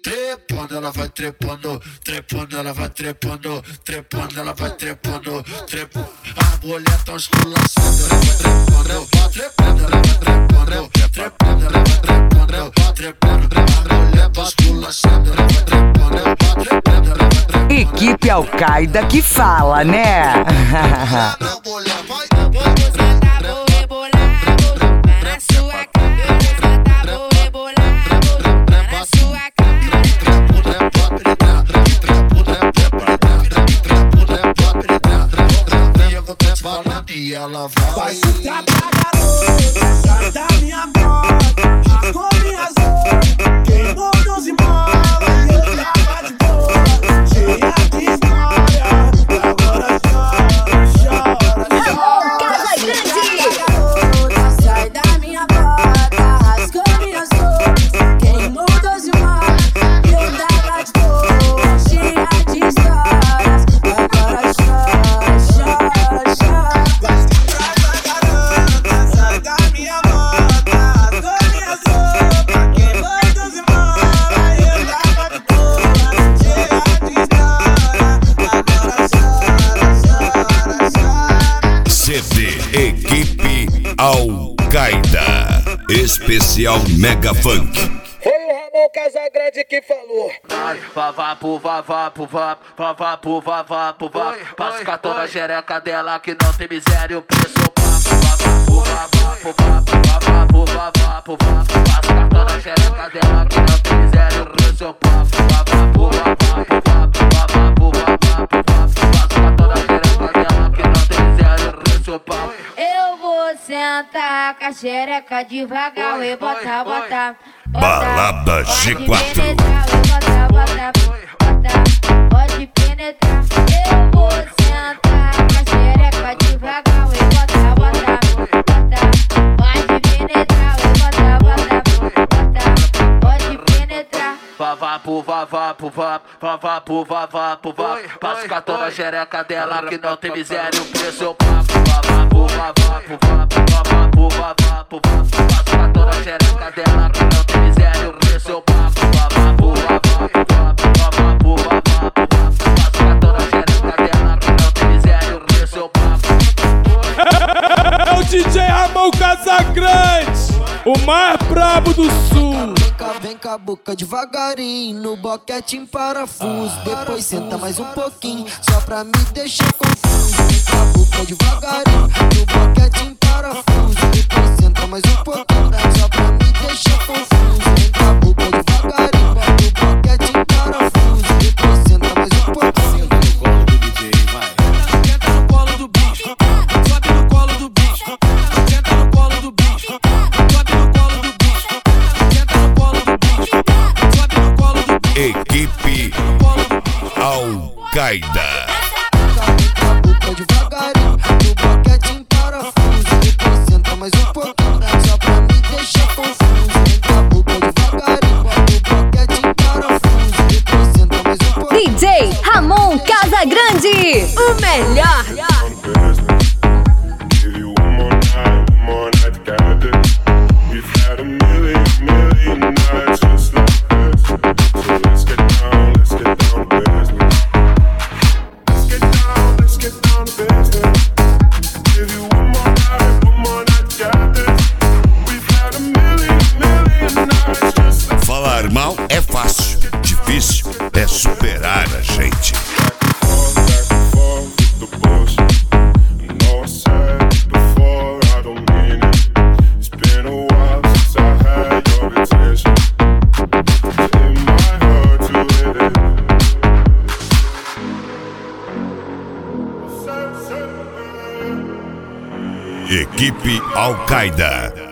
Trepando, ela vai trepando, trepando, ela vai trepando, trepando, ela vai trepando, trepando. A mulher tá esculachando, trepando, trepando, ela vai trepando, trepando, ela vai trepando, trepando. A mulher tá esculachando, ela vai trepando, trepando, ela vai trepando. Equipe Al-Qaeda que fala, né? E ela vai chutar pra garota, sai da minha bota, rasgou minhas roupas, queimou 12 molas e eu tava de boa, cheia de história, agora chora, chora. Casa Grande! Garota, sai da minha bota, rasgou minhas roupas, queimou 12 molas e eu tava de boa, cheia de histórias, agora chora, chora, chora. CD Equipe Al-Qaeda Especial Mega Funk. Foi o Ramon Casagrande que falou. Vavapu, vavapu, vavapu, vavapu, vavapu. Passo com a toda xereca dela que não tem miséria, o preço vavapu, vavapu, vavapu, vavapu, vavapu. Passo com a toda xereca dela que não tem miséria, o preço vavapu, vavapu, vavapu, vavapu. Passo com a toda xereca dela que não tem miséria, o preço papo. Eu vou sentar com a xereca devagar e botar, botar. Balada G4. Pode penetrar. Eu vou sentar com a xereca devagar e botar, botar. Pode penetrar e botar, botar. Pode penetrar. Vavapu, vavapu, vavapu, vavapu, vavapu. Passo com a toda xereca dela que não tem miséria, o preço eu pago. Vavapu, vavapu, vavapu, vavapu, vavapu. Passo com a toda xereca dela que não tem miséria, o preço eu pago. Vavapu, vavapu, vavapu, vavapu. Passo com a toda xereca dela que não tem miséria, o preço eu pago. É o DJ Ramon Casagrande, o mais brabo do sul. Vem com a boca devagarinho, no boquete em parafuso. Depois senta mais um pouquinho, só pra me deixar confuso. Vem com a boca devagarinho, no boquete em parafuso. Depois senta mais um pouquinho, só pra me deixar confuso. Vem com a boca devagarinho, no boquete em parafuso. Depois senta mais um pouquinho. Senta no colo do bicho, sobe no colo do bicho. Senta no colo do bicho, sobe no colo do bicho. Senta no colo do bicho, sobe no colo do bicho. Equipe Al-Qaeda. Devagarinho, no boquete em parafuso. Depois senta mais um pouquinho, só pra me deixar confuso. Vem com a boca devagarinho, no boquete em parafuso. Depois senta mais um pouquinho. DJ Ramon Casagrande, o melhor. Falar mal é fácil, difícil é superar a gente. Equipe Al-Qaeda.